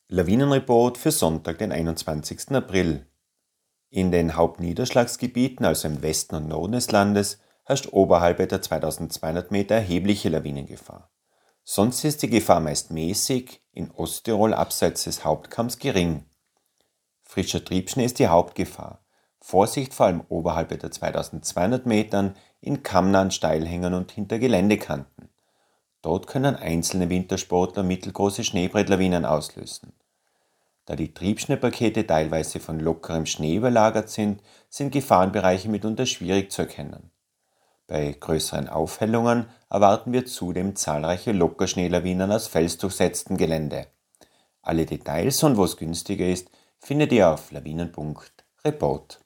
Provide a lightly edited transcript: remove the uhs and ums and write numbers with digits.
Lawinenreport für Sonntag, den 21. April. In den Hauptniederschlagsgebieten, also im Westen und Norden des Landes, herrscht oberhalb etwa 2200 Meter erhebliche Lawinengefahr. Sonst ist die Gefahr meist mäßig, in Osttirol abseits des Hauptkamms gering. Frischer Triebschnee ist die Hauptgefahr. Vorsicht vor allem oberhalb etwa 2200 Metern in kammnahen Steilhängen und hinter Geländekanten. Dort können einzelne Wintersportler mittelgroße Schneebrettlawinen auslösen. Da die Triebschneepakete teilweise von lockerem Schnee überlagert sind Gefahrenbereiche mitunter schwierig zu erkennen. Bei größeren Aufhellungen erwarten wir zudem zahlreiche Lockerschneelawinen aus felsdurchsetztem Gelände. Alle Details und wo es günstiger ist, findet ihr auf lawinen.report.